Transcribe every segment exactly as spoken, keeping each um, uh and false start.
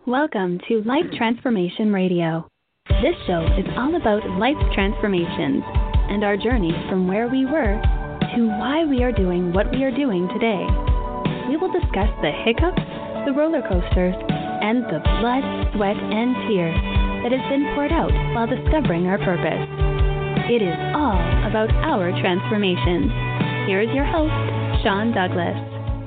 Welcome to Life Transformation Radio. This show is all about life transformations and our journey from where we were to why we are doing what we are doing today. We will discuss the hiccups, the roller coasters, and the blood, sweat, and tears that has been poured out while discovering our purpose. It is all about our transformations. Here is your host, Sean Douglas.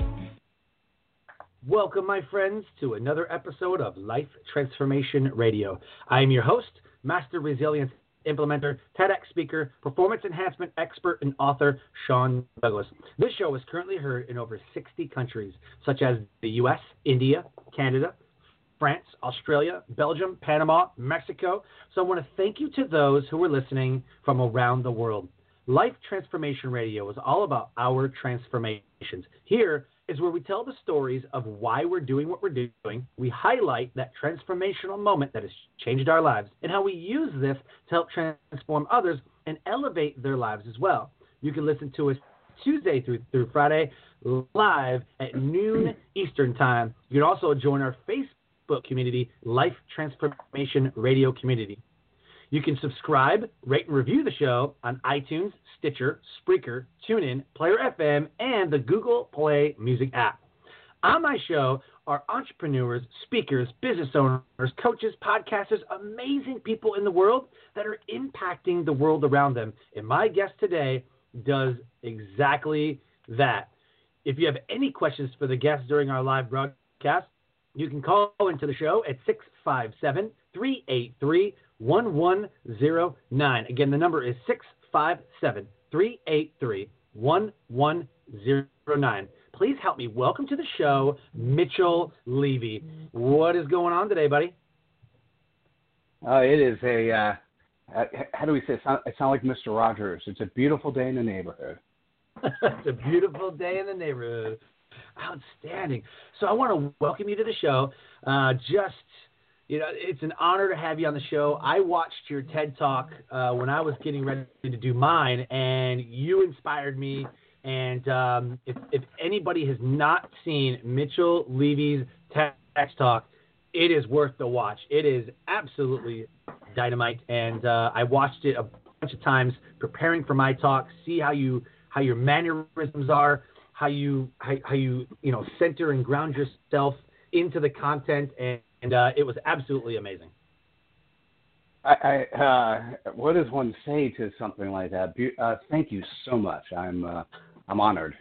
Welcome, my friends, to another episode of Life Transformation Radio. I am your host, Master Resilience Implementer, TEDx speaker, performance enhancement expert, and author, Sean Douglas. This show is currently heard in over sixty countries, such as the U S, India, Canada, France, Australia, Belgium, Panama, Mexico. So I want to thank you to those who are listening from around the world. Life Transformation Radio is all about our transformations. Here is where we tell the stories of why we're doing what we're doing. We highlight that transformational moment that has changed our lives and how we use this to help transform others and elevate their lives as well. You can listen to us Tuesday through, through Friday live at noon Eastern Time. You can also join our Facebook community, Life Transformation Radio Community. You can subscribe, rate, and review the show on iTunes, Stitcher, Spreaker, TuneIn, Player F M, and the Google Play Music app. On my show are entrepreneurs, speakers, business owners, coaches, podcasters, amazing people in the world that are impacting the world around them. And my guest today does exactly that. If you have any questions for the guests during our live broadcast, you can call into the show at six five seven, three eight three, one one zero nine. Again, the number is six five seven, three eight three, one one zero nine. Please help me welcome to the show, Mitchell Levy. What is going on today, buddy? Uh, it is a, uh, how do we say it? Sound, it sound like Mister Rogers. It's a beautiful day in the neighborhood. It's a beautiful day in the neighborhood. Outstanding. So I want to welcome you to the show. Uh, just, you know, it's an honor to have you on the show. I watched your TED Talk uh, when I was getting ready to do mine, and you inspired me. And um, if, if anybody has not seen Mitchell Levy's TED Talk, it is worth the watch. It is absolutely dynamite, and uh, I watched it a bunch of times preparing for my talk, see how you how your mannerisms are, how you how, how you you know center and ground yourself into the content, and, and uh, it was absolutely amazing. I, I uh, what does one say to something like that? Be- uh, thank you so much. I'm uh, I'm honored.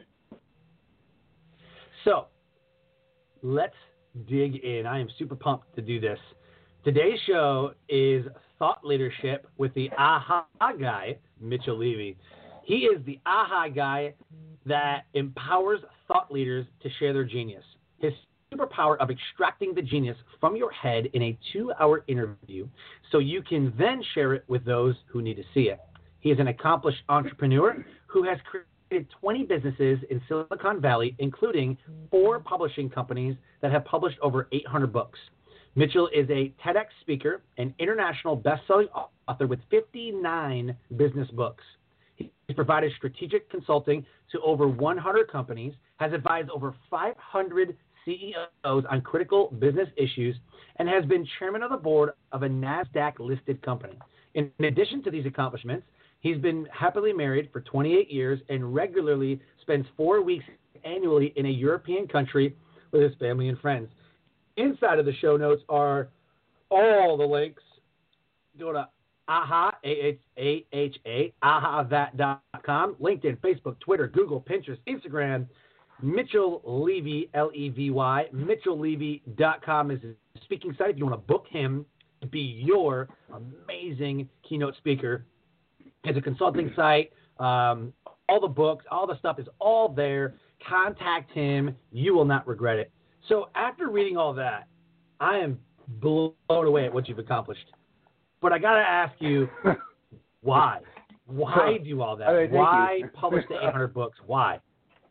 So let's dig in. I am super pumped to do this. Today's show is Thought Leadership with the AHA guy, Mitchell Levy. He is the AHA guy that empowers thought leaders to share their genius. His superpower of extracting the genius from your head in a two-hour interview so you can then share it with those who need to see it. He is an accomplished entrepreneur who has created twenty businesses in Silicon Valley, including four publishing companies that have published over eight hundred books. Mitchell is a TEDx speaker and international best-selling author with fifty-nine business books. He's provided strategic consulting to over one hundred companies, has advised over five hundred C E Os on critical business issues, and has been chairman of the board of a NASDAQ-listed company. In addition to these accomplishments, he's been happily married for twenty-eight years and regularly spends four weeks annually in a European country with his family and friends. Inside of the show notes are all the links. Go to AHA, A H A H A, aha that dot com, LinkedIn, Facebook, Twitter, Google, Pinterest, Instagram, Mitchell Levy, L E V Y, mitchell levy dot com is a speaking site if you want to book him to be your amazing keynote speaker. It's a consulting site. Um, all the books, all the stuff is all there. Contact him. You will not regret it. So after reading all that, I am blown away at what you've accomplished. But I got to ask you, why? Why do all that? I mean, why publish the eight hundred books? Why?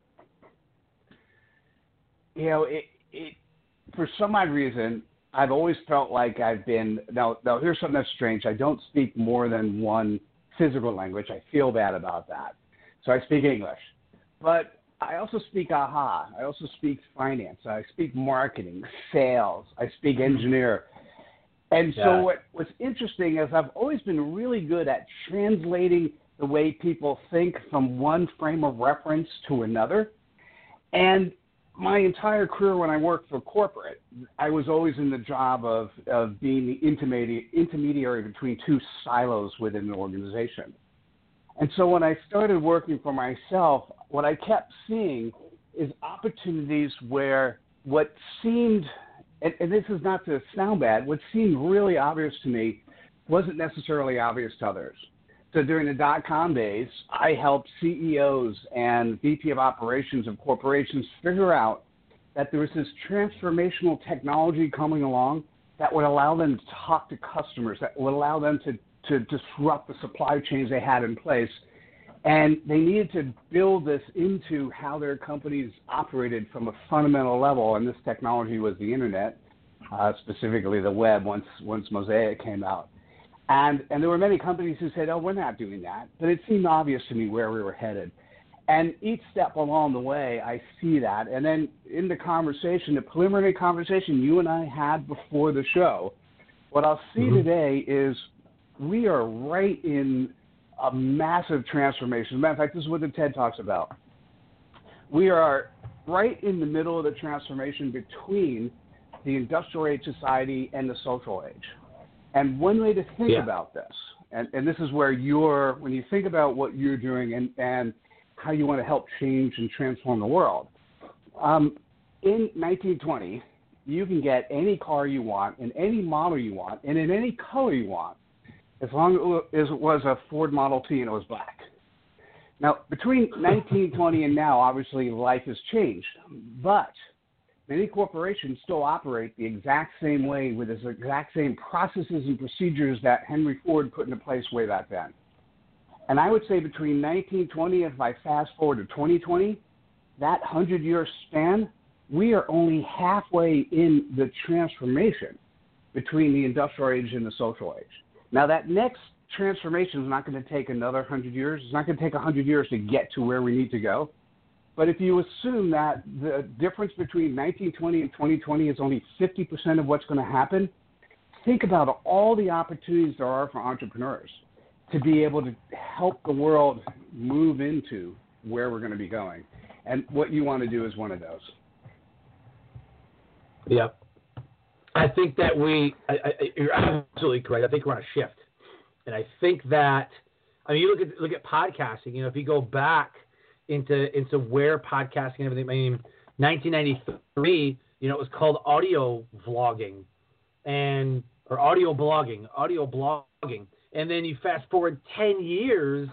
You know, it, it, for some odd reason, I've always felt like I've been, now, now here's something that's strange. I don't speak more than one physical language. I feel bad about that. So I speak English. But I also speak AHA. I also speak finance. I speak marketing, sales. I speak engineer. And so Yeah. what, what's interesting is I've always been really good at translating the way people think from one frame of reference to another. And my entire career when I worked for corporate, I was always in the job of, of being the intermediary, intermediary between two silos within an organization. And so when I started working for myself, what I kept seeing is opportunities where what seemed, and, and this is not to sound bad, what seemed really obvious to me wasn't necessarily obvious to others. So during the dot-com days, I helped C E Os and V P of operations of corporations figure out that there was this transformational technology coming along that would allow them to talk to customers, that would allow them to, to disrupt the supply chains they had in place. And they needed to build this into how their companies operated from a fundamental level, and this technology was the internet, uh, specifically the web once once Mosaic came out. And and there were many companies who said, oh, we're not doing that. But it seemed obvious to me where we were headed. And each step along the way, I see that. And then in the conversation, the preliminary conversation you and I had before the show, what I'll see mm-hmm. today is we are right in a massive transformation. As a matter of fact, this is what the TED talks about. We are right in the middle of the transformation between the industrial age society and the social age. And one way to think yeah. about this, and, and this is where you're, when you think about what you're doing and, and how you want to help change and transform the world, um, in nineteen twenty, you can get any car you want, in any model you want, and in any color you want, as long as it was a Ford Model T and it was black. Now, between nineteen twenty and now, obviously life has changed, but many corporations still operate the exact same way with the exact same processes and procedures that Henry Ford put into place way back then. And I would say between nineteen twenty, if I fast forward to twenty twenty, that hundred-year span, we are only halfway in the transformation between the industrial age and the social age. Now, that next transformation is not going to take another hundred years. It's not going to take one hundred years to get to where we need to go. But if you assume that the difference between nineteen twenty and twenty twenty is only fifty percent of what's going to happen, think about all the opportunities there are for entrepreneurs to be able to help the world move into where we're going to be going. And what you want to do is one of those. Yep. I think that we, I, I, you're absolutely correct. I think we're on a shift. And I think that, I mean, you look at look at podcasting, you know, if you go back into into where podcasting and everything, I mean, nineteen ninety-three, you know, it was called audio vlogging and, or audio blogging, audio blogging. And then you fast forward ten years,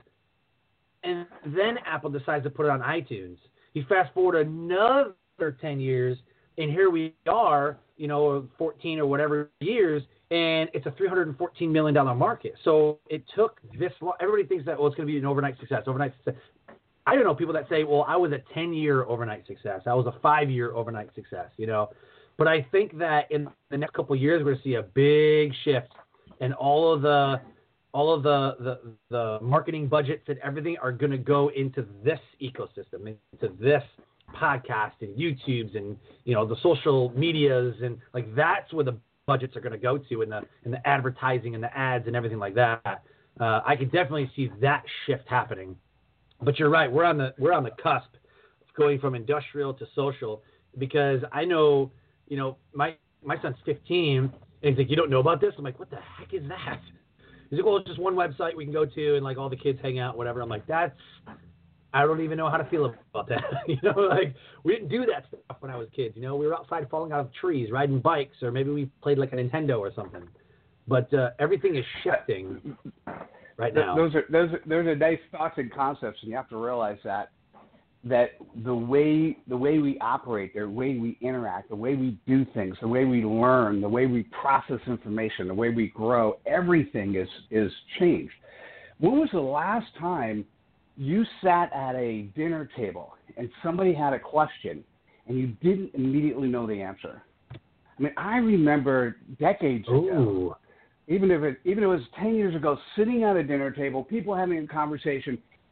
and then Apple decides to put it on iTunes. You fast forward another ten years, and here we are, you know, fourteen or whatever years, and it's a three hundred fourteen million dollars market. So it took this long. Everybody thinks that, well, it's going to be an overnight success, overnight success. I don't know people that say, well, I was a ten-year overnight success. I was a five-year overnight success, you know. But I think that in the next couple of years, we're going to see a big shift, and all of the all of the, the, the marketing budgets and everything are going to go into this ecosystem, into this podcast and YouTubes and, you know, the social medias, and like that's where the budgets are going to go to, in the in the advertising and the ads and everything like that. Uh, I can definitely see that shift happening. But you're right, we're on the we're on the cusp of going from industrial to social, because I know, you know, my my son's fifteen, and he's like, you don't know about this? I'm like, what the heck is that? He's like, well, it's just one website we can go to, and like all the kids hang out, whatever. I'm like, that's, I don't even know how to feel about that. You know, like we didn't do that stuff when I was kids. You know, we were outside falling out of trees, riding bikes, or maybe we played like a Nintendo or something. But uh, everything is shifting right now. Those are those are, those are nice thoughts and concepts, and you have to realize that that the way the way we operate, the way we interact, the way we do things, the way we learn, the way we process information, the way we grow, everything is is changed. When was the last time you sat at a dinner table and somebody had a question and you didn't immediately know the answer? I mean, I remember decades Ooh. ago, even if it even if it was ten years ago, sitting at a dinner table, people having a conversation,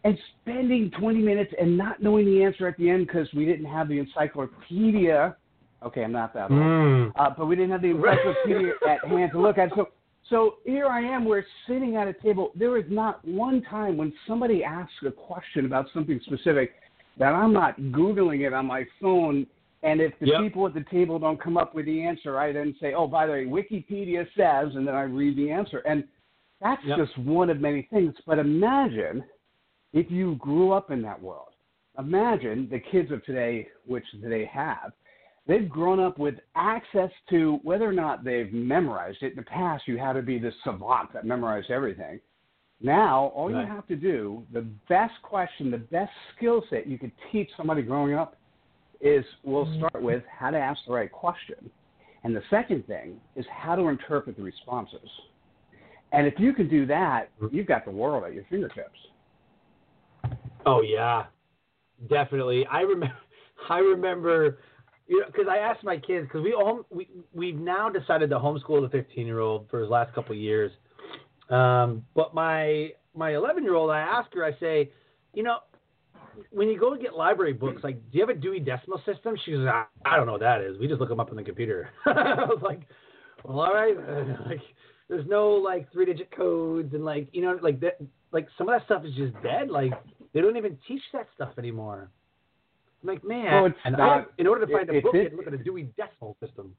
and spending twenty minutes and not knowing the answer at the end because we didn't have the encyclopedia. Okay, I'm not that old. Mm. Uh, but we didn't have the encyclopedia at hand to look at. So, so here I am, we're sitting at a table. There is not one time when somebody asks a question about something specific that I'm not Googling it on my phone. And if the yep. people at the table don't come up with the answer, I then say, oh, by the way, Wikipedia says, and then I read the answer. And that's yep. just one of many things. But imagine if you grew up in that world. Imagine the kids of today, which they have. They've grown up with access to, whether or not they've memorized it. In the past, you had to be this savant that memorized everything. Now, all right. you have to do, the best question, the best skill set you could teach somebody growing up is we'll start with how to ask the right question. And the second thing is how to interpret the responses. And if you can do that, you've got the world at your fingertips. Oh, yeah, definitely. I remember, I remember, you know, because I asked my kids, because we all, we, we've now decided to homeschool the fifteen-year-old for his last couple of years. Um, but my my eleven-year-old, I ask her, I say, you know, when you go to get library books, like, do you have a Dewey Decimal System? She goes, I, I don't know what that is. We just look them up on the computer. I was like, well, all right. Like, there's no, like, three-digit codes and, like, you know, like, that, like some of that stuff is just dead. Like, they don't even teach that stuff anymore. I'm like, man. Well, it's and not, I, in order to find it, a book, it, you had to look at a Dewey Decimal System.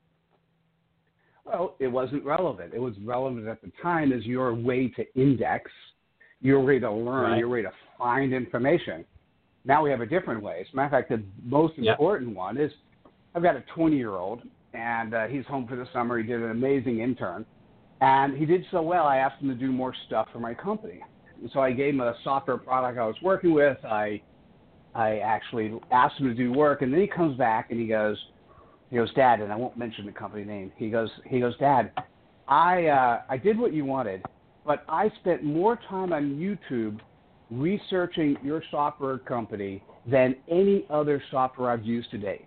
Well, it wasn't relevant. It was relevant at the time as your way to index, your way to learn, right. your way to find information. Now we have a different way. As a matter of fact, the most important yep. one is I've got a twenty-year-old, and uh, he's home for the summer. He did an amazing intern, and he did so well, I asked him to do more stuff for my company. And so I gave him a software product I was working with. I I actually asked him to do work, and then he comes back and he goes, he goes, Dad, and I won't mention the company name. He goes, he goes, Dad, I uh, I did what you wanted, but I spent more time on YouTube researching your software company than any other software I've used to date.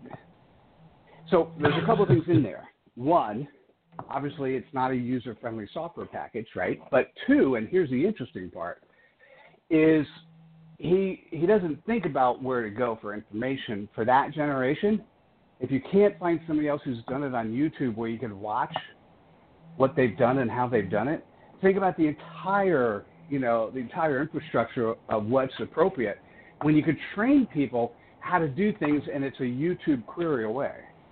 So there's a couple of things in there. One, obviously it's not a user-friendly software package, right? But two, and here's the interesting part, is he he doesn't think about where to go for information for that generation. If you can't find somebody else who's done it on YouTube where you can watch what they've done and how they've done it, think about the entire you know, the entire infrastructure of what's appropriate when you could train people how to do things and it's a YouTube query away.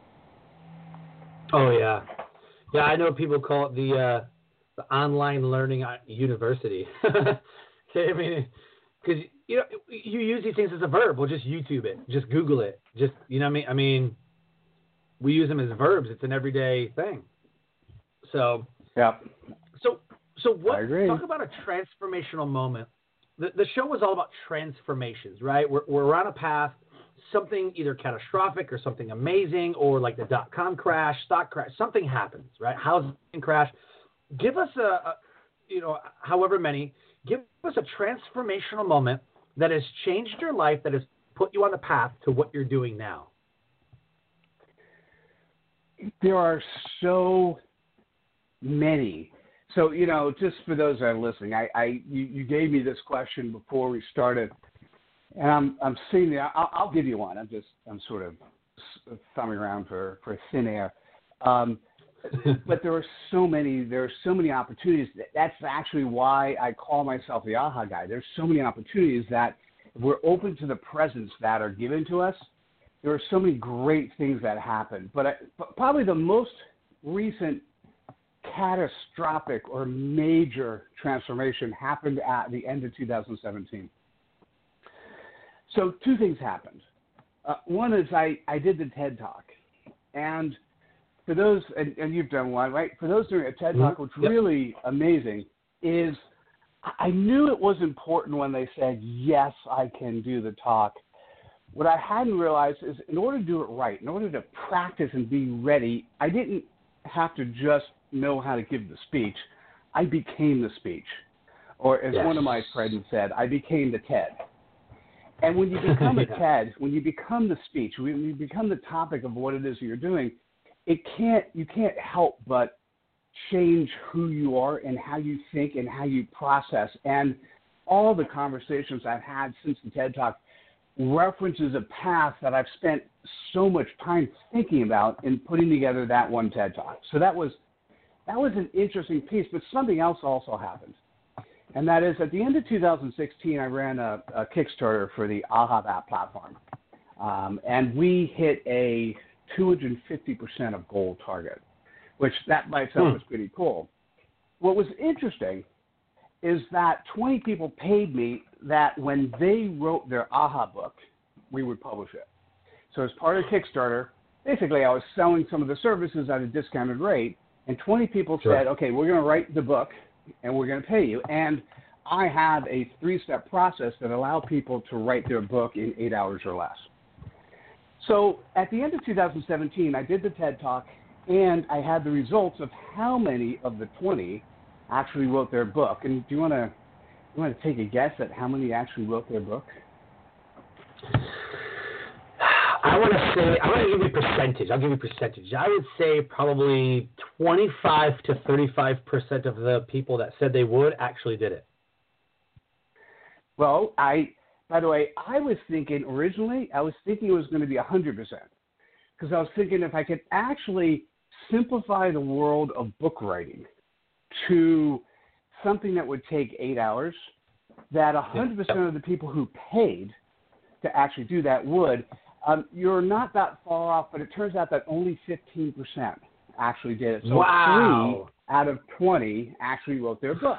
Oh, yeah. Yeah, I know people call it the uh, the online learning university. I mean, because, you know, you use these things as a verb. Well, just YouTube it. Just Google it. Just, you know what I mean? I mean, we use them as verbs. It's an everyday thing. So, yeah. So, So what? I agree. Talk about a transformational moment. The, the show was all about transformations, right? We're, we're on a path, something either catastrophic or something amazing, or like the dot-com crash, stock crash, something happens, right? Housing crash. Give us a, a, you know, however many, give us a transformational moment that has changed your life, that has put you on the path to what you're doing now. There are so many. So, you know, just for those that are listening, I, I you, you gave me this question before we started, and I'm I'm sitting there. I'll, I'll give you one. I'm just I'm sort of thumbing around for, for thin air. Um, but there are so many. There are so many opportunities. That's actually why I call myself the A H A guy. There's so many opportunities that if we're open to the presents that are given to us, there are so many great things that happen. But, I, but probably the most recent catastrophic or major transformation happened at the end of two thousand seventeen. So two things happened. Uh, one is I, I did the TED Talk. And for those, and, and you've done one, right? For those doing a TED Talk, what's yep. really amazing is I knew it was important when they said, yes, I can do the talk. What I hadn't realized is in order to do it right, in order to practice and be ready, I didn't have to just know how to give the speech. I became the speech. Or as yes. one of my friends said, I became the TED. And when you become a TED, when you become the speech, when you become the topic of what it is you're doing, it can't you can't help but change who you are and how you think and how you process. And all the conversations I've had since the TED Talk references a path that I've spent so much time thinking about in putting together that one TED Talk. So that was that was an interesting piece, but something else also happened. And that is, at the end of two thousand sixteen, I ran a, a Kickstarter for the AHA App platform. Um, and we hit a two hundred fifty percent of goal target, which that by itself hmm. was pretty cool. What was interesting is that twenty people paid me that when they wrote their AHA book, we would publish it. So as part of Kickstarter, basically I was selling some of the services at a discounted rate, and twenty people sure. said, okay, we're going to write the book, and we're going to pay you. And I have a three-step process that allow people to write their book in eight hours or less. So at the end of two thousand seventeen, I did the TED Talk, and I had the results of how many of the twenty actually wrote their book. And do you want to you want to take a guess at how many actually wrote their book? I want to say, I want to give you a percentage. I'll give you a percentage. I would say probably twenty-five to thirty-five percent of the people that said they would actually did it. Well, I, by the way, I was thinking originally, I was thinking it was going to be one hundred percent. Because I was thinking if I could actually simplify the world of book writing to something that would take eight hours, that one hundred percent of the people who paid to actually do that would. Um, you're not that far off, but it turns out that only fifteen percent actually did it. So wow. three out of twenty actually wrote their book.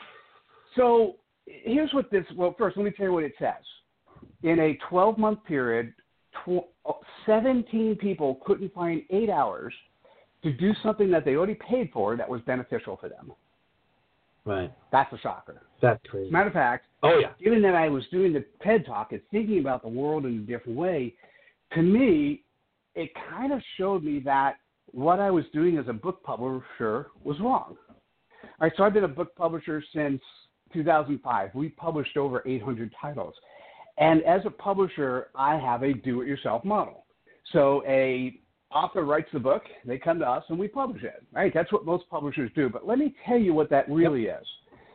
So here's what this, well, first, let me tell you what it says. In a twelve-month period, tw- seventeen people couldn't find eight hours to do something that they already paid for that was beneficial for them. Right. That's a shocker. That's crazy. Matter of fact, oh yeah. Given that I was doing the TED Talk and thinking about the world in a different way, to me, it kind of showed me that what I was doing as a book publisher was wrong. All right, so I've been a book publisher since two thousand five. We published over eight hundred titles. And as a publisher, I have a do-it-yourself model. So a author writes the book, they come to us, and we publish it. Right? That's what most publishers do. But let me tell you what that really is.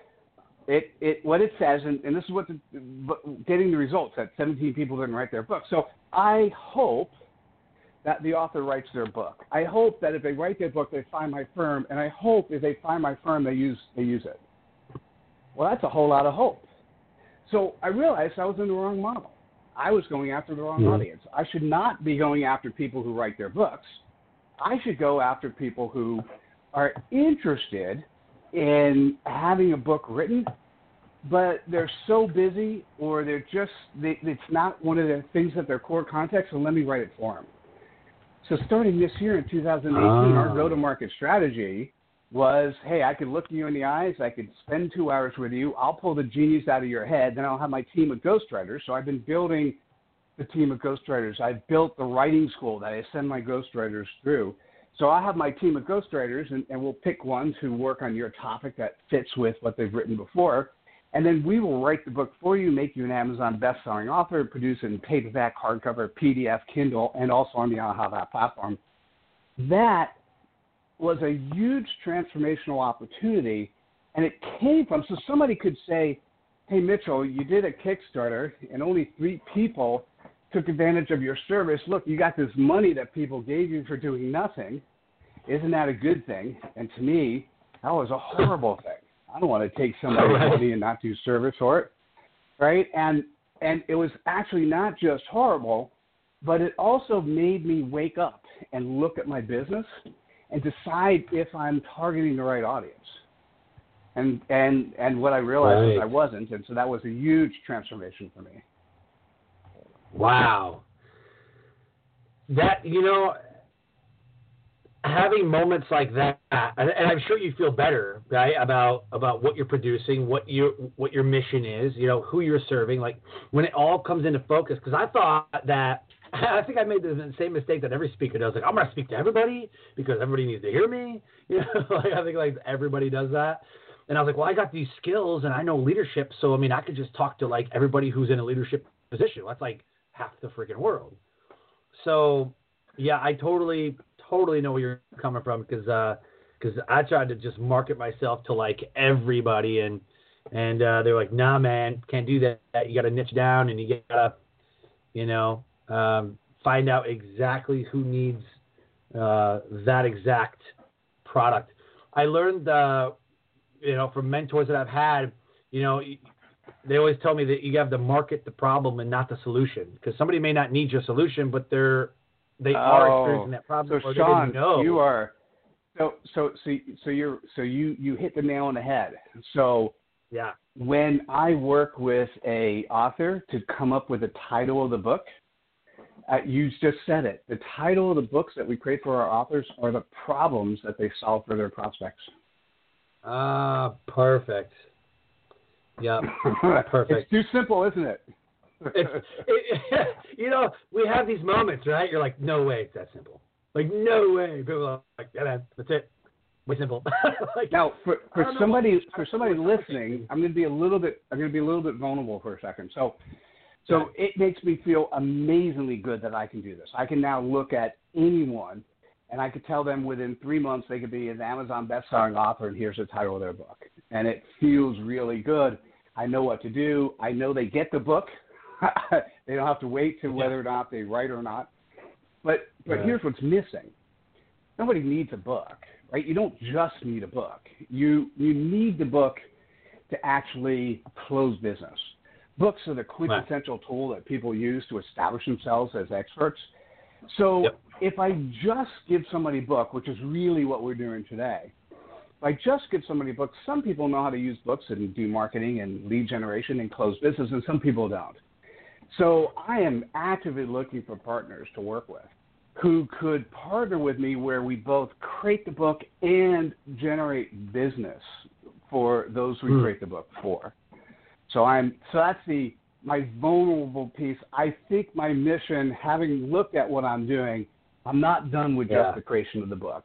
It, it, what it says, and, and this is what the, getting the results, that seventeen people didn't write their book. So I hope that the author writes their book. I hope that if they write their book, they find my firm, and I hope if they find my firm, they use they use it. Well, that's a whole lot of hope. So I realized I was in the wrong model. I was going after the wrong mm-hmm. audience. I should not be going after people who write their books. I should go after people who are interested in having a book written, but they're so busy or they're just, they, it's not one of the things that their core context, so let me write it for them. So starting this year in two thousand eighteen, oh. our go-to-market strategy was, hey, I could look you in the eyes, I could spend two hours with you, I'll pull the genius out of your head, then I'll have my team of ghostwriters. So I've been building the team of ghostwriters. I've built the writing school that I send my ghostwriters through. So I have my team of ghostwriters, and, and we'll pick ones who work on your topic that fits with what they've written before. And then we will write the book for you, make you an Amazon best-selling author, produce it in paperback, hardcover, P D F, Kindle, and also on the AHA platform. That was a huge transformational opportunity, and it came from, so somebody could say, hey, Mitchell, you did a Kickstarter, and only three people took advantage of your service. Look, you got this money that people gave you for doing nothing. Isn't that a good thing? And to me, that was a horrible thing. I don't want to take somebody's money and not do service for it, right? And and it was actually not just horrible, but it also made me wake up and look at my business and decide if I'm targeting the right audience. And and and what I realized right. is I wasn't, and so that was a huge transformation for me. Wow. That, you know, having moments like that, and I'm sure you feel better, right, about about what you're producing, what your what your mission is, you know, who you're serving, like when it all comes into focus. Because I thought that, I think I made the same mistake that every speaker does. Like, I'm going to speak to everybody because everybody needs to hear me. You know, like I think like everybody does that. And I was like, well, I got these skills and I know leadership, so I mean, I could just talk to like everybody who's in a leadership position. That's like half the freaking world. So, yeah, I totally, totally know where you're coming from because uh, because I tried to just market myself to like everybody, and And uh, they're like, nah, man, can't do that. You got to niche down, and you got to, you know, um, find out exactly who needs uh, that exact product. I learned, uh, you know, from mentors that I've had, you know, they always tell me that you have to market the problem and not the solution, because somebody may not need your solution, but they're they oh, are experiencing that problem. So or Sean, they didn't know. you are so so so so you're so you you hit the nail on the head. So yeah, when I work with a author to come up with the title of the book, uh, you just said it. The title of the books that we create for our authors are the problems that they solve for their prospects. Ah, perfect. Yeah, perfect. It's too simple, isn't it? it's, it, you know, we have these moments, right? You're like, no way it's that simple. Like, no way. People are like, yeah, man, that's it. Way simple. like, now, for, for somebody know. for somebody listening, I'm going to be a little bit I'm going to be a little bit vulnerable for a second. So, so it makes me feel amazingly good that I can do this. I can now look at anyone, and I could tell them within three months they could be an Amazon best-selling author, and here's the title of their book. And it feels really good. I know what to do. I know they get the book. They don't have to wait to whether or not they write or not. But but right. Here's what's missing. Nobody needs a book, right? You don't just need a book. You you need the book to actually close business. Books are the quintessential right. tool that people use to establish themselves as experts. So yep. if I just give somebody a book, which is really what we're doing today, if I just give somebody a book, some people know how to use books and do marketing and lead generation and close business, and some people don't. So I am actively looking for partners to work with who could partner with me where we both create the book and generate business for those we mm. create the book for. So I'm so that's the my vulnerable piece. I think my mission, having looked at what I'm doing, I'm not done with yeah. just the creation of the book.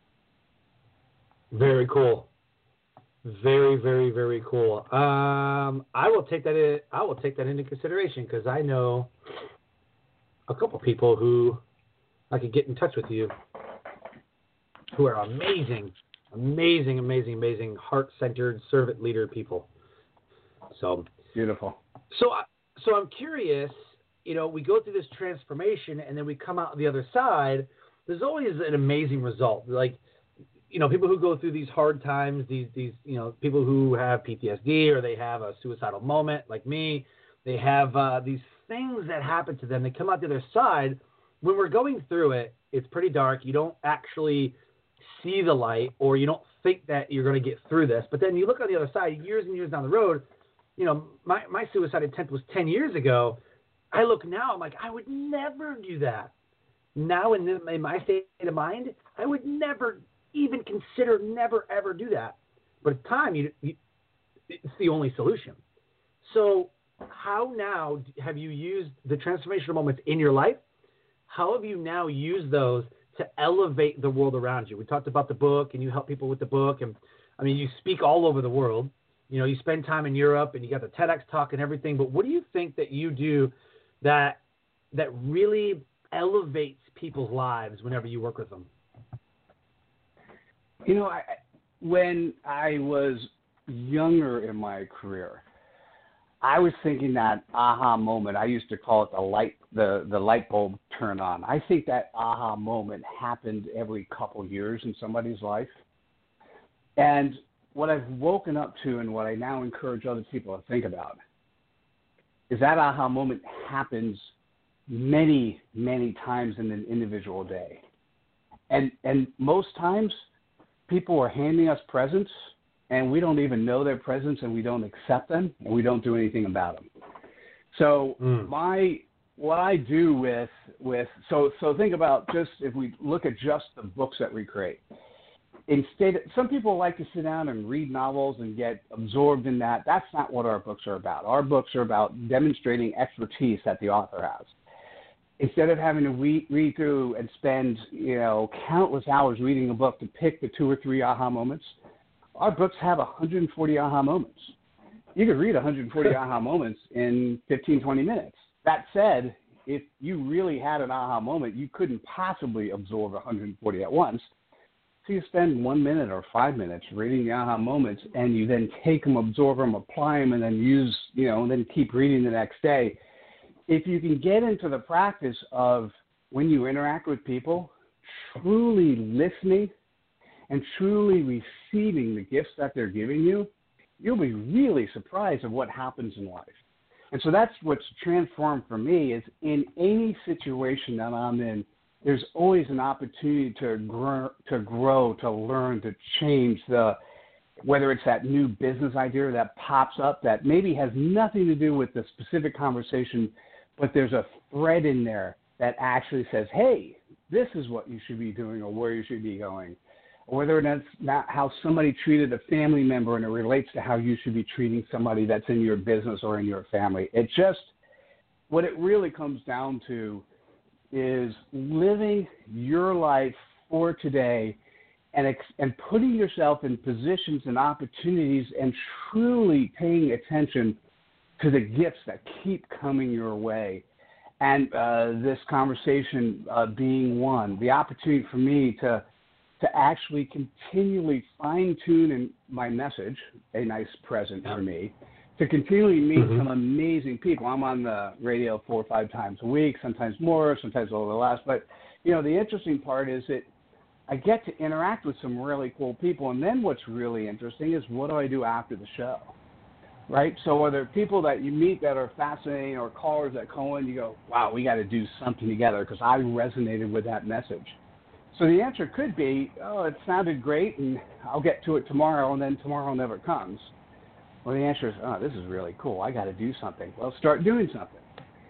Very cool. Very, very, very cool. Um, I will take that. In, I will take that into consideration because I know a couple people who I could get in touch with you, who are amazing, amazing, amazing, amazing, heart-centered, servant leader people. So beautiful. So, so I'm curious. You know, we go through this transformation, and then we come out the other side. There's always an amazing result. Like, you know, people who go through these hard times, these, these, you know, people who have P T S D or they have a suicidal moment like me, they have uh, these things that happen to them. They come out the other side. When we're going through it, it's pretty dark. You don't actually see the light, or you don't think that you're going to get through this. But then you look on the other side, years and years down the road, you know, my, my suicide attempt was ten years ago. I look now, I'm like, I would never do that. Now in, the, in my state of mind, I would never even consider never, ever do that. But at the time, you, you, it's the only solution. So how now have you used the transformational moments in your life? How have you now used those to elevate the world around you? We talked about the book, and you help people with the book. And, I mean, you speak all over the world. You know, you spend time in Europe, and you got the TEDx talk and everything. But what do you think that you do that that really elevates people's lives whenever you work with them? You know, I, when I was younger in my career, I was thinking that aha moment. I used to call it the light, the, the light bulb turn on. I think that aha moment happened every couple years in somebody's life. And what I've woken up to, and what I now encourage other people to think about, is that aha moment happens many, many times in an individual day. And and most times, people are handing us presents, and we don't even know their presents, and we don't accept them, and we don't do anything about them. So mm. my what I do with with so so think about just if we look at just the books that we create. Instead, some people like to sit down and read novels and get absorbed in that. That's not what our books are about. Our books are about demonstrating expertise that the author has. Instead of having to read, read through and spend, you know, countless hours reading a book to pick the two or three aha moments, our books have one hundred forty aha moments. You can read one hundred forty aha moments in fifteen, twenty minutes. That said, if you really had an aha moment, you couldn't possibly absorb one hundred forty at once. So you spend one minute or five minutes reading the aha moments, and you then take them, absorb them, apply them, and then use, you know, and then keep reading the next day. If you can get into the practice of when you interact with people, truly listening and truly receiving the gifts that they're giving you, you'll be really surprised at what happens in life. And so that's what's transformed for me is in any situation that I'm in, there's always an opportunity to grow, to grow, to learn, to change the, whether it's that new business idea that pops up that maybe has nothing to do with the specific conversation, but there's a thread in there that actually says, hey, this is what you should be doing or where you should be going. Or whether that's not how somebody treated a family member and it relates to how you should be treating somebody that's in your business or in your family. It just, what it really comes down to is living your life for today and ex- and putting yourself in positions and opportunities and truly paying attention to the gifts that keep coming your way. And uh, this conversation uh, being one, the opportunity for me to to actually continually fine-tune in my message, a nice present for me, to continually meet mm-hmm. some amazing people. I'm on the radio four or five times a week, sometimes more, sometimes a little less. But, you know, the interesting part is that I get to interact with some really cool people. And then what's really interesting is what do I do after the show, right? So are there people that you meet that are fascinating or callers that call in, you go, wow, we got to do something together because I resonated with that message. So the answer could be, oh, it sounded great, and I'll get to it tomorrow, and then tomorrow never comes. Well, the answer is, oh, this is really cool. I got to do something. Well, start doing something.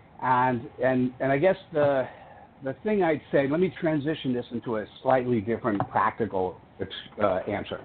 And and and I guess the the thing I'd say, let me transition this into a slightly different practical uh, answer.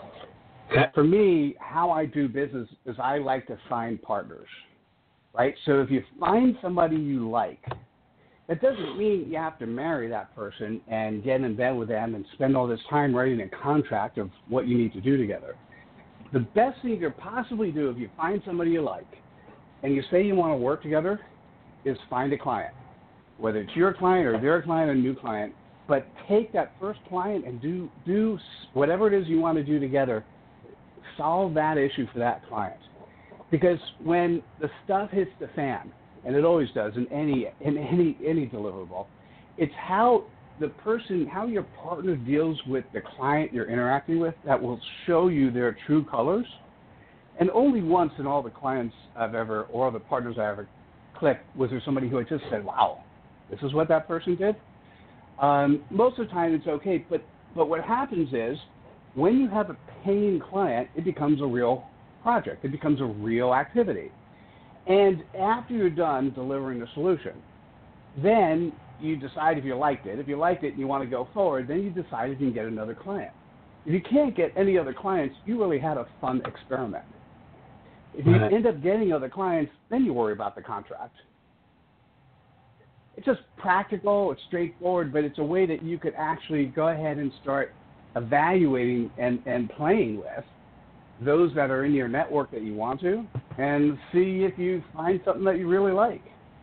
For me, how I do business is I like to find partners, right? So if you find somebody you like, it doesn't mean you have to marry that person and get in bed with them and spend all this time writing a contract of what you need to do together. The best thing you could possibly do if you find somebody you like and you say you want to work together is find a client, whether it's your client or their client or a new client, but take that first client and do, do whatever it is you want to do together, solve that issue for that client. Because when the stuff hits the fan, and it always does in any in any any deliverable, it's how the person, how your partner deals with the client you're interacting with that will show you their true colors. And only once in all the clients I've ever, or the partners I ever clicked, was there somebody who had just said, wow, this is what that person did? Um, most of the time it's okay, but, but what happens is when you have a paying client, it becomes a real project. It becomes a real activity. And after you're done delivering the solution, then you decide if you liked it. If you liked it and you want to go forward, then you decide if you can get another client. If you can't get any other clients, you really had a fun experiment. If you end up getting other clients, then you worry about the contract. It's just practical, it's straightforward, but it's a way that you could actually go ahead and start evaluating and, and playing with those that are in your network that you want to, and see if you find something that you really like.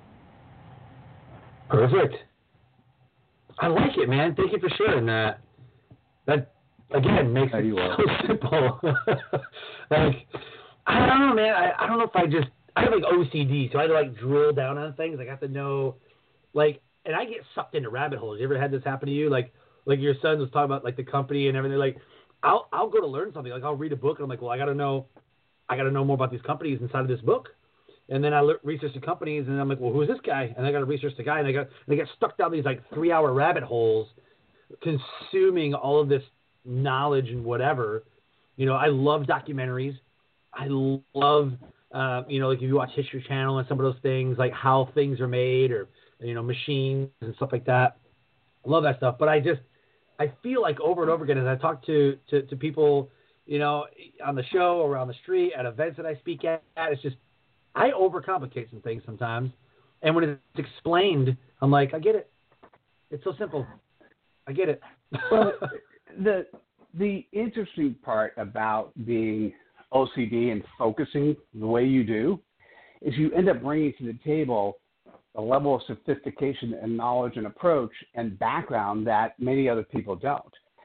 Perfect. I like it, man. Thank you for sharing that. That, again, makes it so simple. Like, I don't know, man. I, I don't know if I just, I have like O C D, so I have to like drill down on things. Like, I have to know, like, and I get sucked into rabbit holes. You ever had this happen to you? Like, like your son was talking about like the company and everything. Like, I'll I'll go to learn something. Like I'll read a book and I'm like, well, I gotta know, I gotta know more about these companies inside of this book. And then I le- research the companies and I'm like, well, who's this guy? And I gotta research the guy and I got and I get stuck down these like three hour rabbit holes, consuming all of this knowledge and whatever. You know, I love documentaries. I love, uh, you know, like if you watch History Channel and some of those things, like how things are made or you know machines and stuff like that. I love that stuff. But I just I feel like over and over again as I talk to, to, to people, you know, on the show or on the street, at events that I speak at, it's just, I overcomplicate some things sometimes. And when it's explained, I'm like, I get it. It's so simple. I get it. Well, the the interesting part about being O C D and focusing the way you do is you end up bringing to the table a level of sophistication and knowledge and approach and background that many other people don't.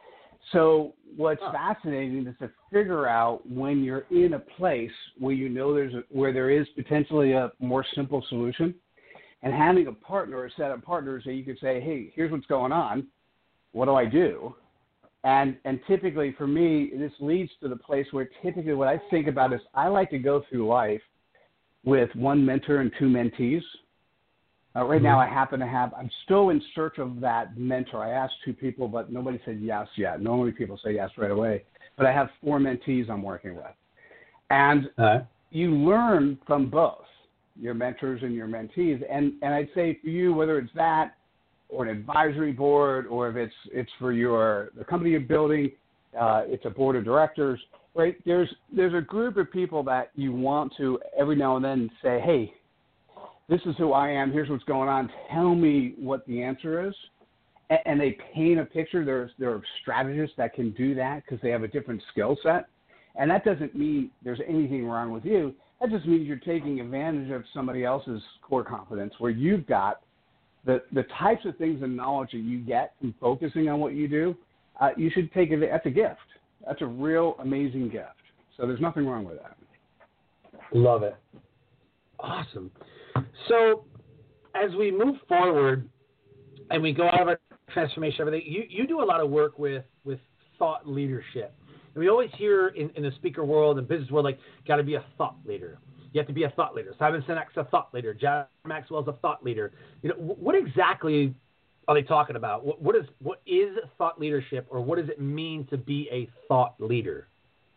So what's huh. fascinating is to figure out when you're in a place where you know there's a, where there is potentially a more simple solution, and having a partner or a set of partners that you could say, hey, here's what's going on. What do I do? And and typically for me, this leads to the place where typically what I think about is I like to go through life with one mentor and two mentees. Uh, right now, I happen to have, I'm still in search of that mentor. I asked two people, but nobody said yes yet. Normally people say yes right away. But I have four mentees I'm working with. And uh, you learn from both, your mentors and your mentees. And, and I'd say for you, whether it's that or an advisory board, or if it's it's for your the company you're building, uh, it's a board of directors, right? There's, there's a group of people that you want to every now and then say, hey, this is who I am, here's what's going on, tell me what the answer is. And, and they paint a picture. There's, there are strategists that can do that because they have a different skill set. And that doesn't mean there's anything wrong with you. That just means you're taking advantage of somebody else's core competence where you've got the, the types of things and knowledge that you get from focusing on what you do. Uh, you should take it. That's a gift. That's a real amazing gift. So there's nothing wrong with that. Love it. Awesome. So as we move forward and we go out of our transformation, everything, you, you do a lot of work with, with thought leadership. And we always hear in, in the speaker world and business world, like, got to be a thought leader. You have to be a thought leader. Simon Sinek's a thought leader. John Maxwell's a thought leader. You know, what exactly are they talking about? What, what is what is thought leadership, or what does it mean to be a thought leader?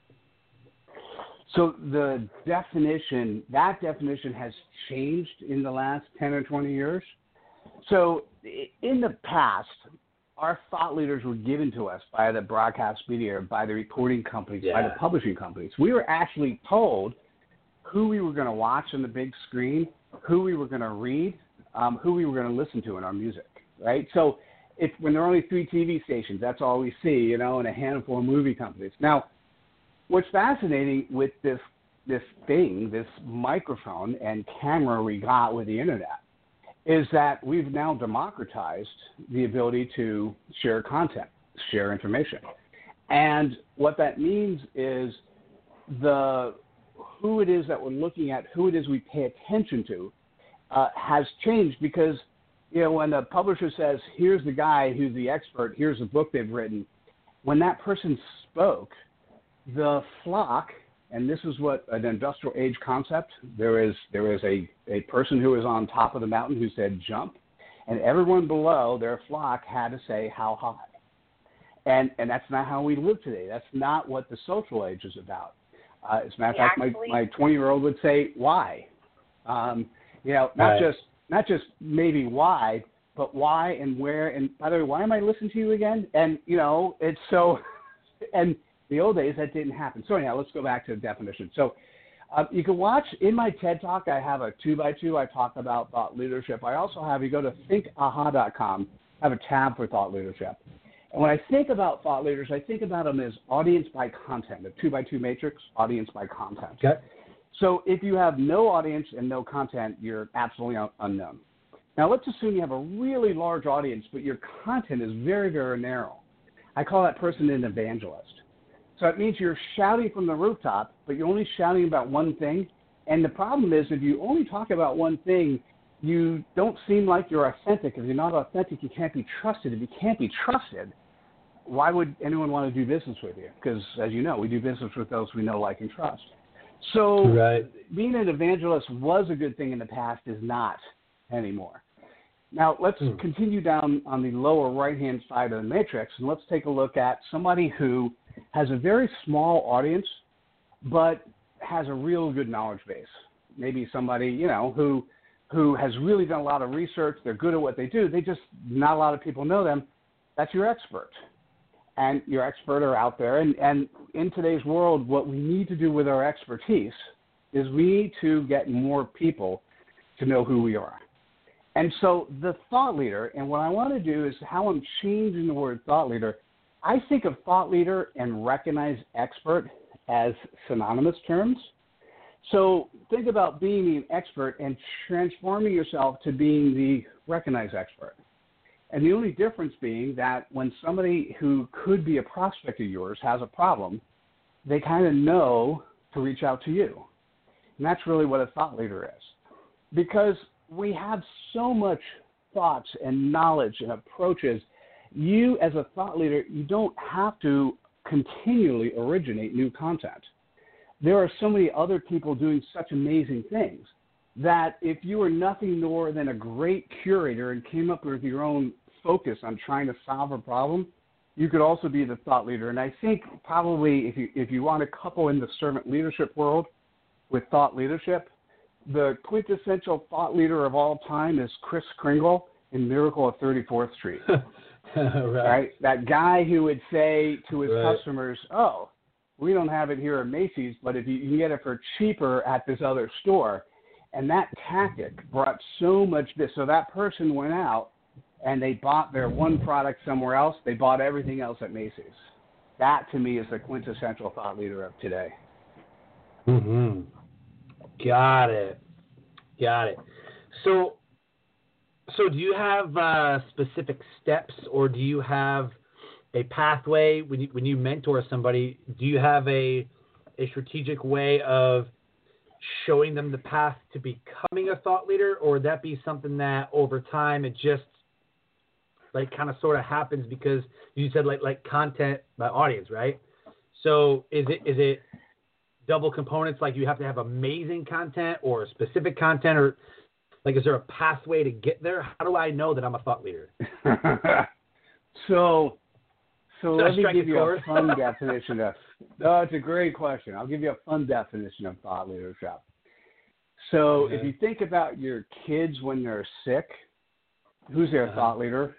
So the definition, that definition has changed in the last ten or twenty years. So in the past, our thought leaders were given to us by the broadcast media, by the recording companies, yeah. by the publishing companies. We were actually told who we were going to watch on the big screen, who we were going to read, um, who we were going to listen to in our music, right? So if, when there are only three T V stations, that's all we see, you know, and a handful of movie companies. Now, what's fascinating with this this thing, this microphone and camera we got with the internet, is that we've now democratized the ability to share content, share information. And what that means is the who it is that we're looking at, who it is we pay attention to, uh, has changed because, you know, when the publisher says, here's the guy who's the expert, here's the book they've written, when that person spoke, the flock, and this is what an industrial age concept, there is there is a, a person who is on top of the mountain who said jump, and everyone below their flock had to say how high. And and that's not how we live today. That's not what the social age is about. Uh, as a matter of fact, my, my twenty-year-old would say why. Um, you know, not right. just not just maybe why, but why and where. And by the way, why am I listening to you again? And, you know, it's so – and – the old days, that didn't happen. So anyhow, let's go back to the definition. So uh, you can watch in my TED Talk, I have a two by two. I talk about thought leadership. I also have, you go to think aha dot com, I have a tab for thought leadership. And when I think about thought leaders, I think about them as audience by content, a two by two matrix, audience by content. Okay. So if you have no audience and no content, you're absolutely un- unknown. Now let's assume you have a really large audience, but your content is very, very narrow. I call that person an evangelist. So it means you're shouting from the rooftop, but you're only shouting about one thing. And the problem is if you only talk about one thing, you don't seem like you're authentic. If you're not authentic, you can't be trusted. If you can't be trusted, why would anyone want to do business with you? Because, as you know, we do business with those we know, like, and trust. So right. being an evangelist was a good thing in the past, is not anymore. Now, let's hmm. continue down on the lower right-hand side of the matrix, and let's take a look at somebody who has a very small audience, but has a real good knowledge base. Maybe somebody, you know, who who has really done a lot of research. They're good at what they do. They just, not a lot of people know them. That's your expert. And your expert are out there. And, and in today's world, what we need to do with our expertise is we need to get more people to know who we are. And so the thought leader, and what I want to do is how I'm changing the word thought leader. I think of thought leader and recognized expert as synonymous terms. So think about being an expert and transforming yourself to being the recognized expert. And the only difference being that when somebody who could be a prospect of yours has a problem, they kind of know to reach out to you. And that's really what a thought leader is. Because we have so much thoughts and knowledge and approaches, you as a thought leader, you don't have to continually originate new content. There are so many other people doing such amazing things that if you were nothing more than a great curator and came up with your own focus on trying to solve a problem, you could also be the thought leader. And I think probably if you if you want to couple in the servant leadership world with thought leadership, the quintessential thought leader of all time is Kris Kringle in Miracle of thirty-fourth Street. right. right? That guy who would say to his right. customers, oh, we don't have it here at Macy's, but if you, you can get it for cheaper at this other store. And that tactic brought so much this. So that person went out and they bought their one product somewhere else. They bought everything else at Macy's. That, to me, is the quintessential thought leader of today. Mm-hmm. Got it. Got it. So, so do you have uh, specific steps, or do you have a pathway when you, when you mentor somebody? Do you have a a strategic way of showing them the path to becoming a thought leader, or would that be something that over time it just like kind of sort of happens because you said like like content by audience, right? So is it is it double components, like you have to have amazing content or specific content, or like is there a pathway to get there? How do I know that I'm a thought leader? so so Should let I me strike give a you chord? a fun definition of no, it's a great question. I'll give you a fun definition of thought leadership. So Okay. if you think about your kids when they're sick, who's their Uh-huh. thought leader?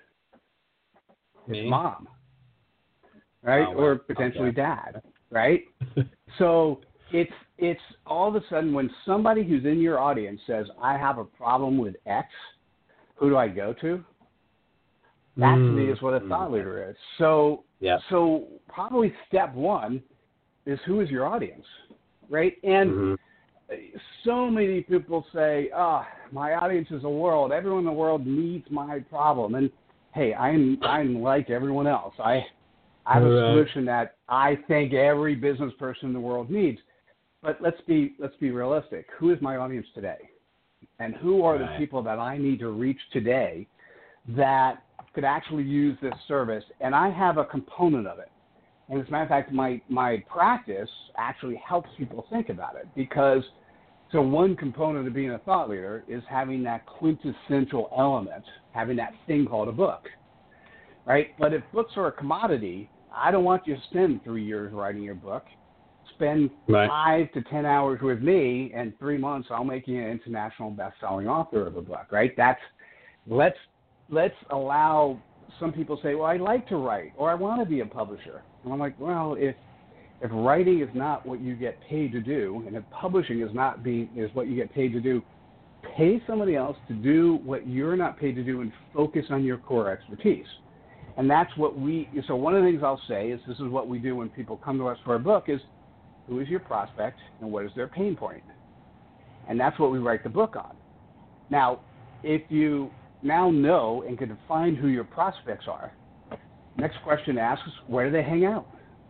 Me? It's mom, right? Oh, or wow. potentially Okay. dad, right? So it's it's all of a sudden when somebody who's in your audience says, I have a problem with X, who do I go to? That to me is what a thought leader is. So Yeah. so probably step one is who is your audience, right? And Mhm. so many people say, oh, my audience is the world. Everyone in the world needs my problem. And hey, I'm I'm like everyone else. I I have a Right. solution that I think every business person in the world needs. But let's be let's be realistic. Who is my audience today? And who are Right. the people that I need to reach today that could actually use this service? And I have a component of it. And as a matter of fact, my, my practice actually helps people think about it because so one component of being a thought leader is having that quintessential element, having that thing called a book, right? But if books are a commodity, I don't want you to spend three years writing your book. Spend Right. five to ten hours with me, and three months I'll make you an international best-selling author of a book, right? That's let's let's allow. Some people say, well, I like to write, or I want to be a publisher. And I'm like, well, if if writing is not what you get paid to do, and if publishing is not be is what you get paid to do, pay somebody else to do what you're not paid to do and focus on your core expertise. And that's what we. So one of the things I'll say is this is what we do when people come to us for a book is, who is your prospect and what is their pain point? And that's what we write the book on. Now, if you now know and can define who your prospects are, next question asks, where do they hang out?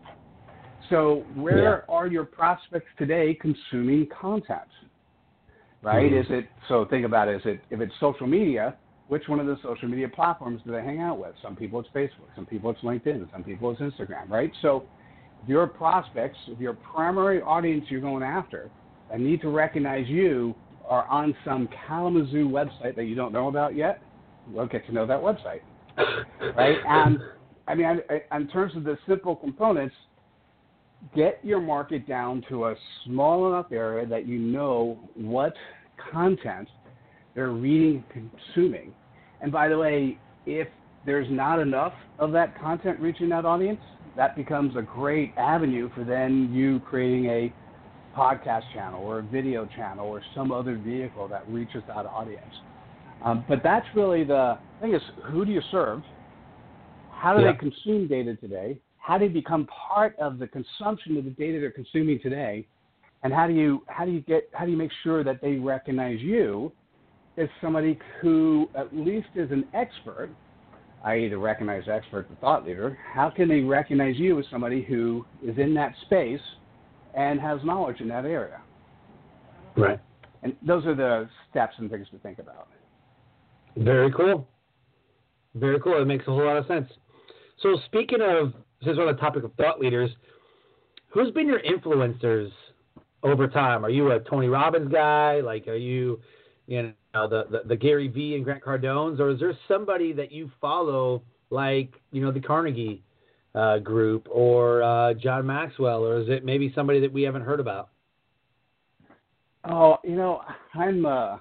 So where Yeah. are your prospects today consuming content? Right? Mhm. Is it, so think about it, is it, if it's social media, which one of the social media platforms do they hang out with? Some people it's Facebook, some people it's LinkedIn, some people it's Instagram, right? So if your prospects, if your primary audience you're going after and need to recognize you are on some Kalamazoo website that you don't know about yet, we'll get to know that website, right? And I mean, I, I, in terms of the simple components, get your market down to a small enough area that you know what content they're reading and consuming. And by the way, if there's not enough of that content reaching that audience, that becomes a great avenue for then you creating a podcast channel or a video channel or some other vehicle that reaches that audience. Um, but that's really the thing is, who do you serve? How do Yeah. they consume data today? How do you become part of the consumption of the data they're consuming today? And how do you how do you get how do you make sure that they recognize you as somebody who at least is an expert that is the recognized expert, the thought leader, how can they recognize you as somebody who is in that space and has knowledge in that area? Right. And those are the steps and things to think about. Very cool. Very cool. It makes a whole lot of sense. So speaking of, since we're on the topic of thought leaders, who's been your influencers over time? Are you a Tony Robbins guy? Like, are you, you know, the, the, the Gary Vee and Grant Cardones? Or is there somebody that you follow, like, you know, the Carnegie uh, Group or uh, John Maxwell? Or is it maybe somebody that we haven't heard about? Oh, you know, I'm, uh,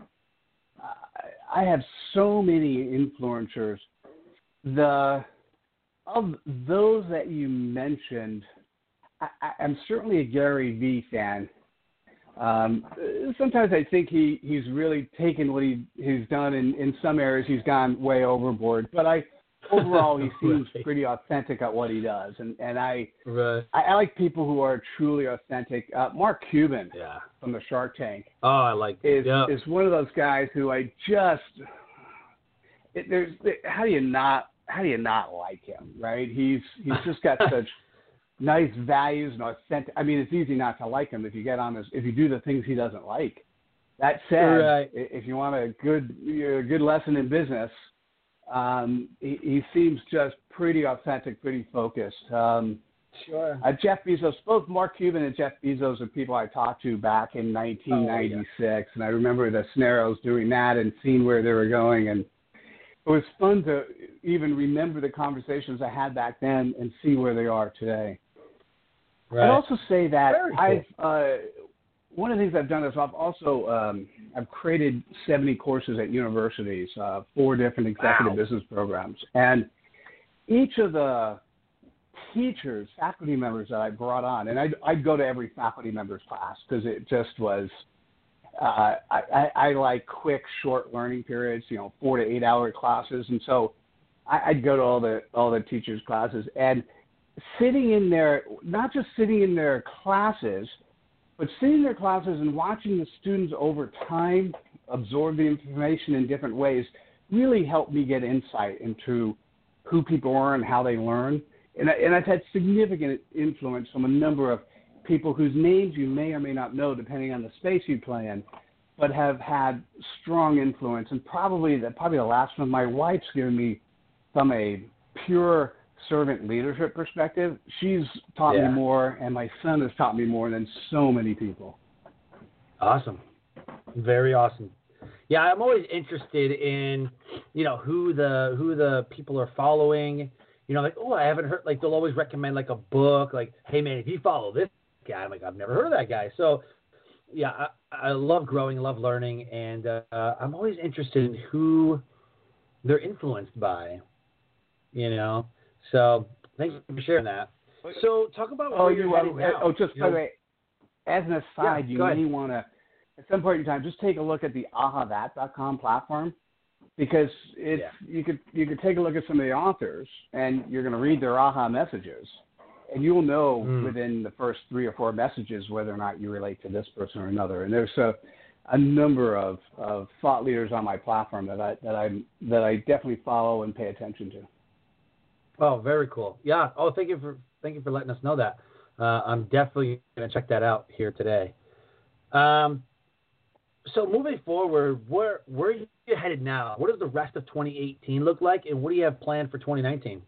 I have so many influencers. The, of those that you mentioned, I, I'm certainly a Gary Vee fan. Um, sometimes I think he, he's really taken what he, he's done. In, in some areas, he's gone way overboard. But I overall, he seems right. pretty authentic at what he does. And, and I, right. I I like people who are truly authentic. Uh, Mark Cuban yeah. from the Shark Tank. Oh, I like is yep. is one of those guys who I just it, there's how do you not how do you not like him, right? He's he's just got such nice values and authentic. I mean, it's easy not to like him if you get on this, if you do the things he doesn't like. That said, right. if you want a good a good lesson in business, um, he, he seems just pretty authentic, pretty focused. Um, sure. Uh, Jeff Bezos, both Mark Cuban and Jeff Bezos are people I talked to back in nineteen ninety-six, oh, yeah. and I remember the scenarios doing that and seeing where they were going, and it was fun to even remember the conversations I had back then and see where they are today. Right. I'd also say that Very I've cool. uh, one of the things I've done is I've also um, I've created seventy courses at universities, uh, four different executive wow. business programs, and each of the teachers, faculty members that I brought on, and I'd, I'd go to every faculty member's class because it just was, uh, I, I, I like quick, short learning periods, you know, four to eight hour classes. And so I, I'd go to all the, all the teachers' classes and sitting in their, not just sitting in their classes, but sitting in their classes and watching the students over time absorb the information in different ways really helped me get insight into who people are and how they learn. And, I, and I've had significant influence from a number of people whose names you may or may not know, depending on the space you play in, but have had strong influence. And probably the, probably the last one, my wife's given me, from a pure servant leadership perspective, she's taught yeah. me more, and my son has taught me more than so many people. Awesome. Very awesome. Yeah, I'm always interested in, you know, who the who the people are following. You know, like, oh, I haven't heard, like, they'll always recommend, like, a book, like, hey, man, if you follow this guy, I'm like, I've never heard of that guy. So, yeah, I, I love growing, love learning, and uh, I'm always interested in who they're influenced by, you know. So, thanks for sharing that. So, talk about oh, where you're you, headed uh, now. Oh, just you by know? the way, as an aside, yeah, you may want to, at some point in time, just take a look at the aha that dot com platform. Because it's yeah. you could you could take a look at some of the authors, and you're going to read their aha messages, and you'll know mm. within the first three or four messages whether or not you relate to this person or another. And there's a, a number of, of thought leaders on my platform that I that I that I definitely follow and pay attention to. Oh, very cool. Yeah. Oh, thank you for thank you for letting us know that. Uh, I'm definitely going to check that out here today. Um. So moving forward, where where are you headed now? What does the rest of twenty eighteen look like, and what do you have planned for twenty nineteen?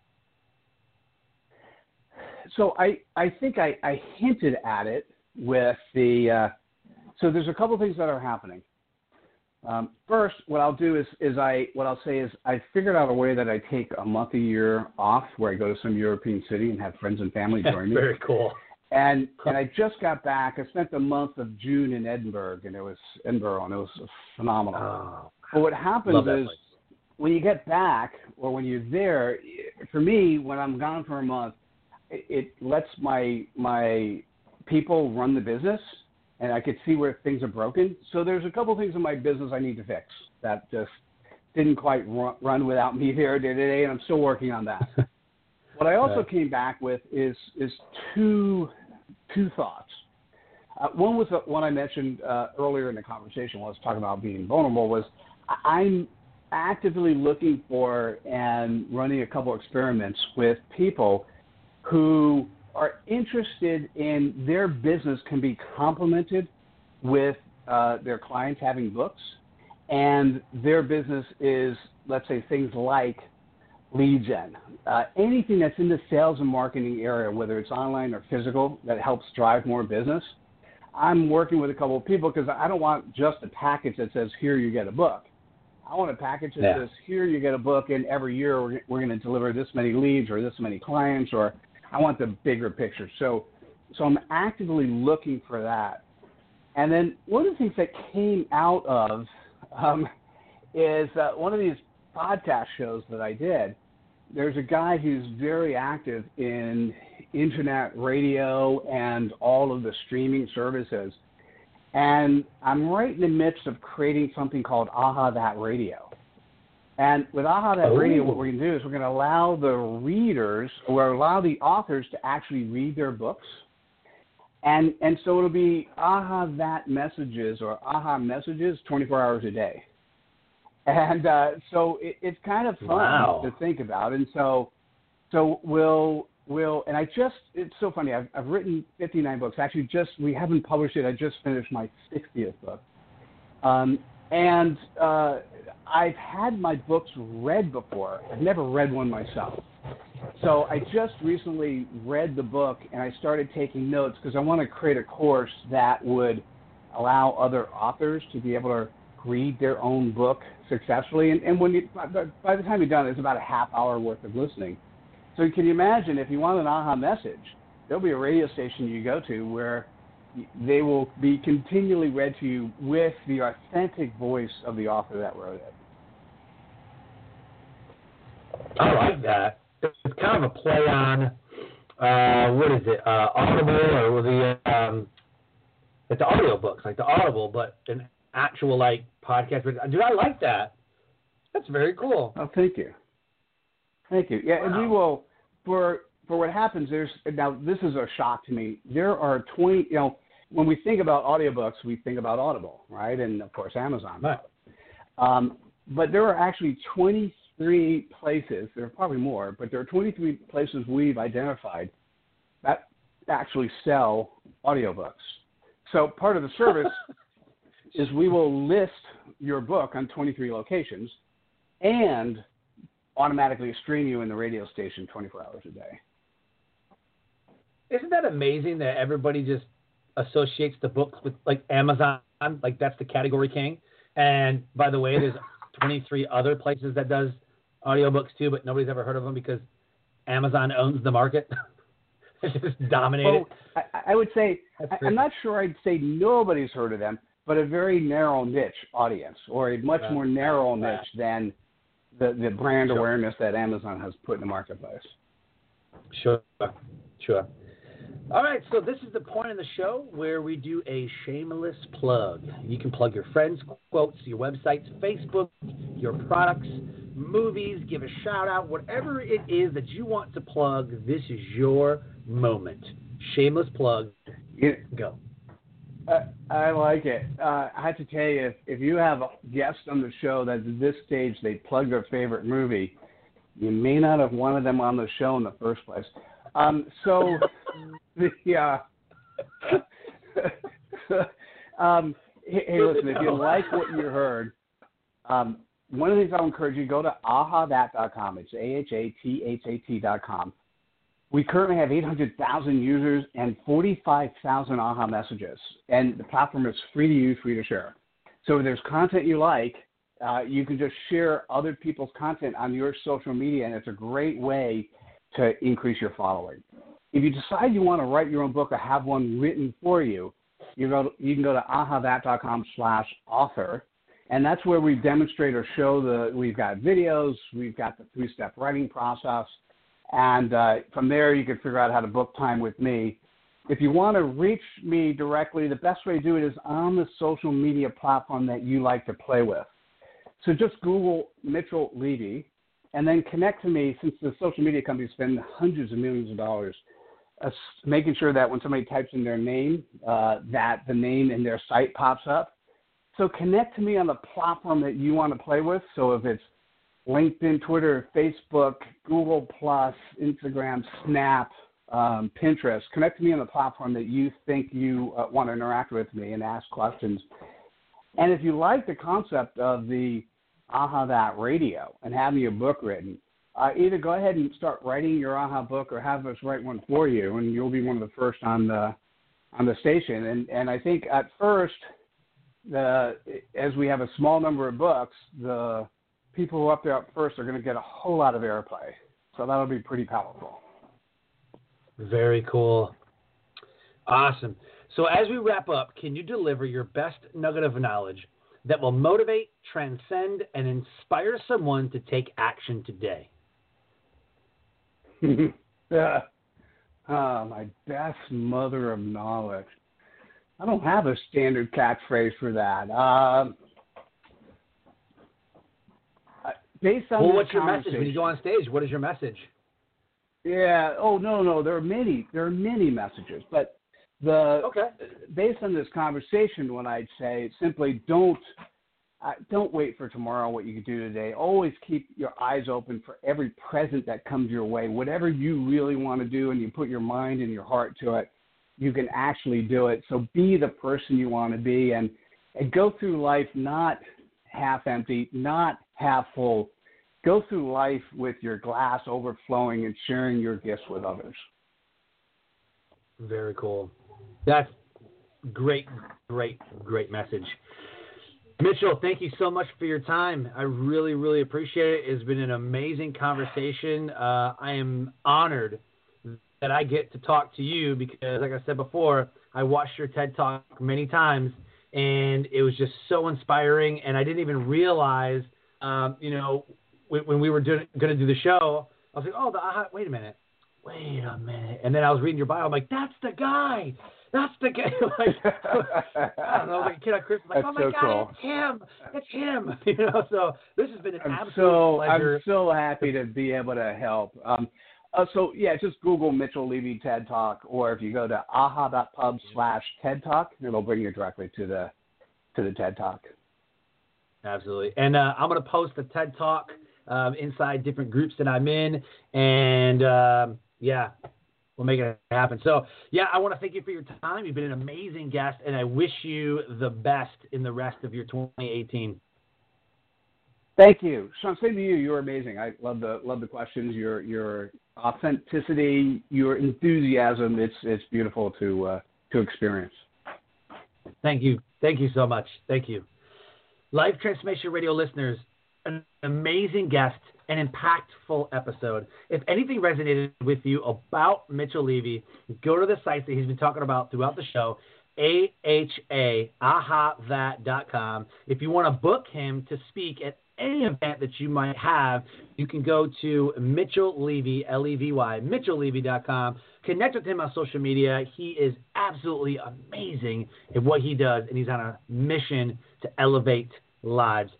So I, I think I, I hinted at it with the uh, so there's a couple things that are happening. Um, first, what I'll do is is I what I'll say is I figured out a way that I take a month a year off where I go to some European city and have friends and family join me. Very cool. And and I just got back. I spent the month of June in Edinburgh, and it was Edinburgh, and it was phenomenal. Oh, but what happens is place. when you get back, or when you're there, for me, when I'm gone for a month, it, it lets my my people run the business, and I could see where things are broken. So there's a couple things in my business I need to fix that just didn't quite run, run without me there today, and I'm still working on that. What I also came back with is is two two thoughts. Uh, one was the one I mentioned uh, earlier in the conversation when I was talking about being vulnerable was I'm actively looking for and running a couple experiments with people who are interested in their business can be complemented with uh, their clients having books, and their business is, let's say, things like lead gen, uh, anything that's in the sales and marketing area, whether it's online or physical, that helps drive more business. I'm working with a couple of people because I don't want just a package that says, here you get a book. I want a package that yeah. says, here you get a book, and every year we're, we're going to deliver this many leads or this many clients, or I want the bigger picture. So, so I'm actively looking for that. And then one of the things that came out of um, is uh, one of these podcast shows that I did. There's a guy who's very active in internet radio and all of the streaming services. And I'm right in the midst of creating something called Aha That Radio. And with Aha That oh. Radio, what we're going to do is we're going to allow the readers, or allow the authors to actually read their books. And and so it'll be Aha That Messages, or Aha Messages twenty-four hours a day. And uh, so it, it's kind of fun wow. to think about. And so so we'll, we'll and I just, it's so funny, I've, I've written fifty-nine books. Actually, just, we haven't published it. I just finished my sixtieth book. Um, and uh, I've had my books read before. I've never read one myself. So I just recently read the book, and I started taking notes because I want to create a course that would allow other authors to be able to read their own book successfully. And, and when you, by the time you're done, it's about a half hour worth of listening. So can you imagine, if you want an aha message, there'll be a radio station you go to where they will be continually read to you with the authentic voice of the author that wrote it. I like that. It's kind of a play on, uh, what is it, uh, Audible, or the, um, it's the audio books, like the Audible, but an actual, like, podcast. Dude, I like that. That's very cool. Oh, thank you. Thank you. Yeah, wow. And we will, for for what happens, there's, now this is a shock to me, there are twenty, you know, when we think about audiobooks, we think about Audible, right? And, of course, Amazon. Right. Um, but there are actually twenty-three places, there are probably more, but there are twenty-three places we've identified that actually sell audiobooks. So part of the service is we will list your book on twenty-three locations and automatically stream you in the radio station twenty-four hours a day. Isn't that amazing that everybody just associates the books with, like, Amazon, like that's the category king? And by the way, there's twenty-three other places that does audiobooks too, but nobody's ever heard of them because Amazon owns the market. It's just dominated. Well, I, I would say, I, I'm not sure I'd say nobody's heard of them, but a very narrow niche audience, or a much right. more narrow right. niche than the, the brand sure. awareness that Amazon has put in the marketplace. Sure, sure. All right, so this is the point of the show where we do a shameless plug. You can plug your friends' quotes, your websites, Facebook, your products, movies, give a shout out, whatever it is that you want to plug. This is your moment. Shameless plug. Yeah. Go. Uh, I like it. Uh, I have to tell you, if, if you have guests on the show that at this stage they plug their favorite movie, you may not have wanted them on the show in the first place. Um, so, the, uh, um, hey, hey, listen, if you like what you heard, um, one of the things I'll encourage you, go to aha that dot com. It's A H A T H A T dot com. We currently have eight hundred thousand users and forty-five thousand AHA messages, and the platform is free to use, free to share. So if there's content you like, uh, you can just share other people's content on your social media, and it's a great way to increase your following. If you decide you want to write your own book or have one written for you, you, go, you can go to aha that dot com slash author, and that's where we demonstrate or show the, we've got videos, we've got the three-step writing process, and uh, from there you can figure out how to book time with me. If you want to reach me directly, the best way to do it is on the social media platform that you like to play with. So just Google Mitchell Levy, and then connect to me, since the social media companies spend hundreds of millions of dollars uh, making sure that when somebody types in their name, uh, that the name in their site pops up. So connect to me on the platform that you want to play with. So if it's LinkedIn, Twitter, Facebook, Google Plus, Instagram, Snap, um, Pinterest, connect to me on the platform that you think you uh, want to interact with me and ask questions. And if you like the concept of the Aha That Radio and having a book written, uh, either go ahead and start writing your Aha book or have us write one for you, and you'll be one of the first on the on the station. And and I think at first, the as we have a small number of books, the people who are up there up first are going to get a whole lot of airplay. So that'll be pretty powerful. Very cool. Awesome. So as we wrap up, can you deliver your best nugget of knowledge that will motivate, transcend, and inspire someone to take action today? Yeah. Uh, my best mother of knowledge. I don't have a standard catchphrase for that. Um, based on well, what's your message when you go on stage? What is your message? Yeah. Oh no, no. There are many. There are many messages, but the okay. based on this conversation, what I'd say simply don't uh, don't wait for tomorrow. What you can do today. Always keep your eyes open for every present that comes your way. Whatever you really want to do, and you put your mind and your heart to it, you can actually do it. So be the person you want to be, and and go through life not half empty, not half full. Go through life with your glass overflowing and sharing your gifts with others. Very cool. That's great, great, great message. Mitchell, thank you so much for your time. I really, really appreciate it. It's been an amazing conversation. Uh, I am honored that I get to talk to you because, like I said before, I watched your TED Talk many times, and it was just so inspiring, and I didn't even realize, um, you know, when we were going to do the show, I was like, oh, the aha, wait a minute. Wait a minute. And then I was reading your bio. I'm like, that's the guy. That's the guy. like, I don't know. Like a kid on Christmas. Like, that's oh, my so God, cool. it's him. It's him. You know, so this has been an I'm absolute so, pleasure. I'm so happy to be able to help. Um, uh, so, yeah, just Google Mitchell Levy TED Talk, or if you go to aha.pub slash TED Talk, it'll bring you directly to the to the TED Talk. Absolutely. And uh, I'm going to post the TED Talk Um, inside different groups that I'm in, and um, yeah, we'll make it happen. So, yeah, I want to thank you for your time. You've been an amazing guest, and I wish you the best in the rest of your twenty eighteen. Thank you, Sean. Same to you. You're amazing. I love the love the questions. Your your authenticity, your enthusiasm. It's it's beautiful to uh, to experience. Thank you. Thank you so much. Thank you, Life Transformation Radio listeners. An amazing guest, an impactful episode. If anything resonated with you about Mitchell Levy, go to the sites that he's been talking about throughout the show, A H A, aha that dot com. If you want to book him to speak at any event that you might have, you can go to Mitchell Levy, L E V Y, Mitchell Levy dot com. Connect with him on social media. He is absolutely amazing at what he does, and he's on a mission to elevate lives.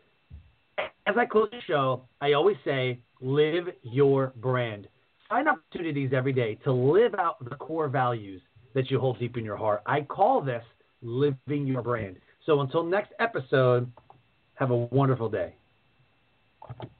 As I close the show, I always say, live your brand. Find opportunities every day to live out the core values that you hold deep in your heart. I call this living your brand. So until next episode, have a wonderful day.